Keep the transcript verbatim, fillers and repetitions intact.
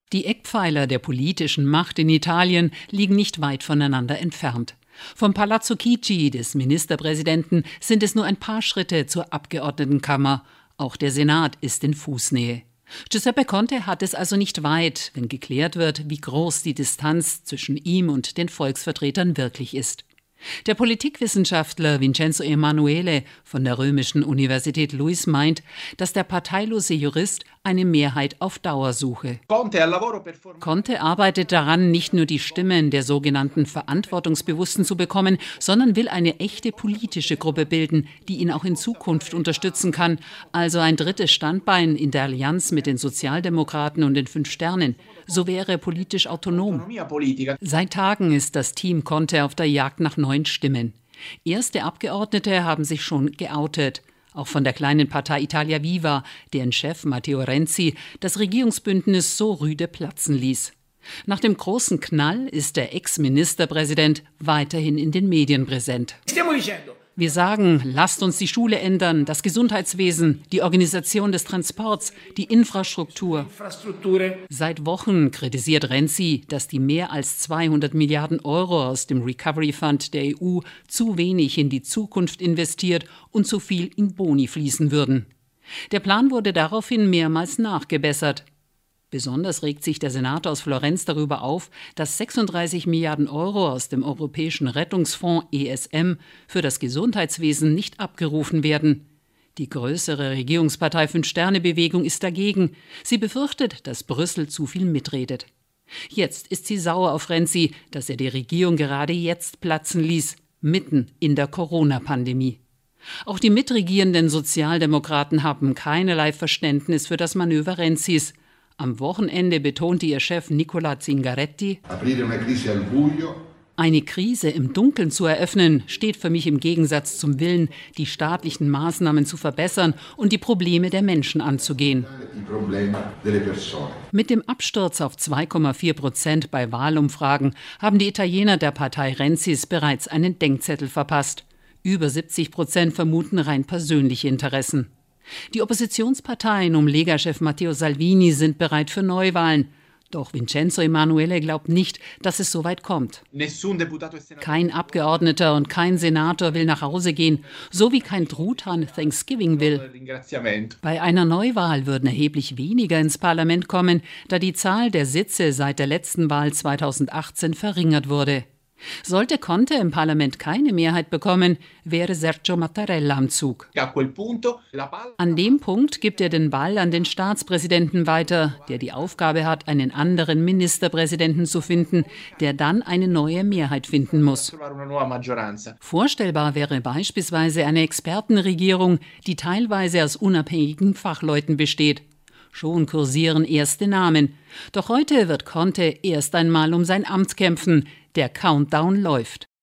Die Eckpfeiler der politischen Macht in Italien liegen nicht weit voneinander entfernt. Vom Palazzo Chigi des Ministerpräsidenten sind es nur ein paar Schritte zur Abgeordnetenkammer. Auch der Senat ist in Fußnähe. Giuseppe Conte hat es also nicht weit, wenn geklärt wird, wie groß die Distanz zwischen ihm und den Volksvertretern wirklich ist. Der Politikwissenschaftler Vincenzo Emanuele von der Römischen Universität Luis meint, dass der parteilose Jurist eine Mehrheit auf Dauer suche. Conte arbeitet daran, nicht nur die Stimmen der sogenannten Verantwortungsbewussten zu bekommen, sondern will eine echte politische Gruppe bilden, die ihn auch in Zukunft unterstützen kann. Also ein drittes Standbein in der Allianz mit den Sozialdemokraten und den Fünf Sternen. So wäre er politisch autonom. Seit Tagen ist das Team Conte auf der Jagd nach neuen Stimmen. Erste Abgeordnete haben sich schon geoutet. Auch von der kleinen Partei Italia Viva, deren Chef Matteo Renzi das Regierungsbündnis so rüde platzen ließ. Nach dem großen Knall ist der Ex-Ministerpräsident weiterhin in den Medien präsent. Wir sagen, lasst uns die Schule ändern, das Gesundheitswesen, die Organisation des Transports, die Infrastruktur. Seit Wochen kritisiert Renzi, dass die mehr als zweihundert Milliarden Euro aus dem Recovery Fund der E U zu wenig in die Zukunft investiert und zu viel in Boni fließen würden. Der Plan wurde daraufhin mehrmals nachgebessert. Besonders regt sich der Senator aus Florenz darüber auf, dass sechsunddreißig Milliarden Euro aus dem Europäischen Rettungsfonds E S M für das Gesundheitswesen nicht abgerufen werden. Die größere Regierungspartei Fünf-Sterne-Bewegung ist dagegen. Sie befürchtet, dass Brüssel zu viel mitredet. Jetzt ist sie sauer auf Renzi, dass er die Regierung gerade jetzt platzen ließ, mitten in der Corona-Pandemie. Auch die mitregierenden Sozialdemokraten haben keinerlei Verständnis für das Manöver Renzis. Am Wochenende betonte ihr Chef Nicola Zingaretti, eine Krise im Dunkeln zu eröffnen, steht für mich im Gegensatz zum Willen, die staatlichen Maßnahmen zu verbessern und die Probleme der Menschen anzugehen. Mit dem Absturz auf zwei Komma vier Prozent bei Wahlumfragen haben die Italiener der Partei Renzis bereits einen Denkzettel verpasst. Über siebzig Prozent vermuten rein persönliche Interessen. Die Oppositionsparteien um Lega-Chef Matteo Salvini sind bereit für Neuwahlen. Doch Vincenzo Emanuele glaubt nicht, dass es so weit kommt. Kein Abgeordneter und kein Senator will nach Hause gehen, so wie kein Truthahn Thanksgiving will. Bei einer Neuwahl würden erheblich weniger ins Parlament kommen, da die Zahl der Sitze seit der letzten Wahl zweitausendachtzehn verringert wurde. Sollte Conte im Parlament keine Mehrheit bekommen, wäre Sergio Mattarella am Zug. An dem Punkt gibt er den Ball an den Staatspräsidenten weiter, der die Aufgabe hat, einen anderen Ministerpräsidenten zu finden, der dann eine neue Mehrheit finden muss. Vorstellbar wäre beispielsweise eine Expertenregierung, die teilweise aus unabhängigen Fachleuten besteht. Schon kursieren erste Namen. Doch heute wird Conte erst einmal um sein Amt kämpfen. Der Countdown läuft.